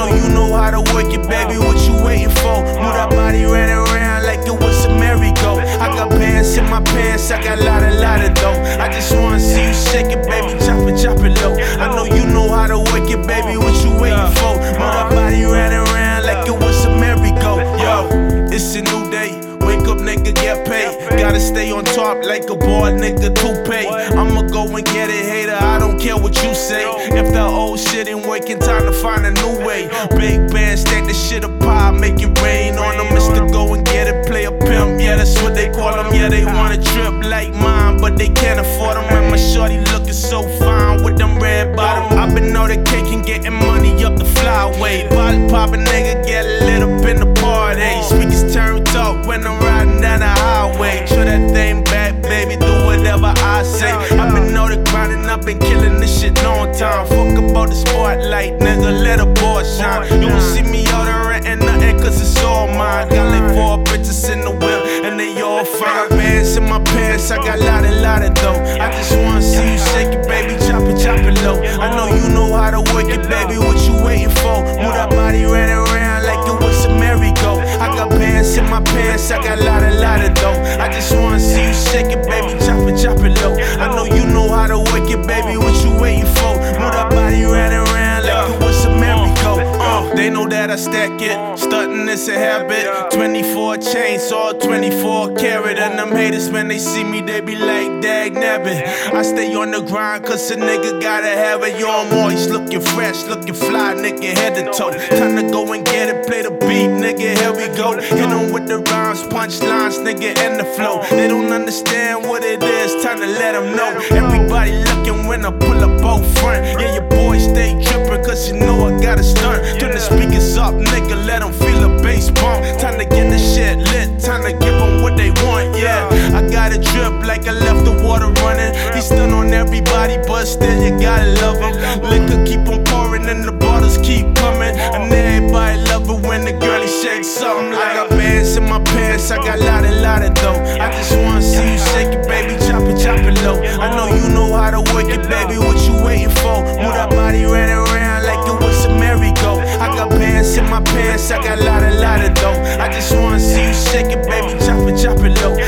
you know how to work it, baby. What you waiting for? Move that body round and round like it was a merry-go. I got pants in my pants, I got lot of dough. I just wanna see you shake it, baby. Chop it low. I know you know how to work it, baby. What you waiting for? Move that body round and round like it was a merry-go. Yo, it's a new day. Wake up, nigga, get paid. Gotta stay on top like a boy, nigga, toupee. I'ma go and get it, hater. I don't care what you say. If the old shit ain't working, time to find a new way. Big band, stack the shit up high, make it rain on them. Mr. Go and get it, play a pimp. Yeah, that's what they call them. Yeah, they want a trip like mine, but they can't afford them. And my shorty looking so fine with them red bottoms. I've been on the cake and getting money up the flyway. Body poppin', nigga, get lit up in the party. Speakers turned up when I'm riding down the highway. Show that thing back, baby, do whatever I say. I've been on the grinding, I've been killing this shit long time. Fuck about the spotlight, nigga, let a boy shine. You won't see me out there renting nothing, cause it's all mine. Got like 4 bitches in the whip, and they all fine. I got bands in my pants, I got lot of dough. I just wanna see you shake it, baby, chop it low. I know you know how to work it, baby, what you waiting for? Move that body round and round like it was a merry-go. I got bands in my pants, I got lot of dough. I just wanna see you shake it, baby, chop it low. I know you know how to work it, baby, what you waiting for? Move that body round and round like it was a merry-go. They know that I stack it, stuntin' is a habit. 24 chains, all 24 karat. And them haters, when they see me, they be like, dag nabbit. I stay on the grind, cause a nigga gotta have it. Yo, I'm always looking fresh, looking fly, nigga, head to toe. Time to go and get it, play the beat, nigga, here we go. Hit 'em with the rhymes, punchlines, nigga, and the flow. They don't understand what it is, time to let them know. Everybody looking when I pull up out front. Yeah, your boy stay trippin', cause you know I got a stunt. Turn the speakers up, nigga, let them feel the bass bump. Time to get the shit lit, time to give them what they want, yeah. I got a drip like I left the water running. He stun on everybody, but still you gotta love him. Liquor keep on pouring and the bottles keep coming. And everybody love it when the girlie shakes something. Like I got bands in my pants, I got lot of dough. I just wanna see you shake it, baby, chop it low. I know you know how to work it, baby, what you waiting for? Move that body round and round like it was a merry-go. I got bands in my pants, I got lot of dough. I just wanna see you shake it, baby, chop it low.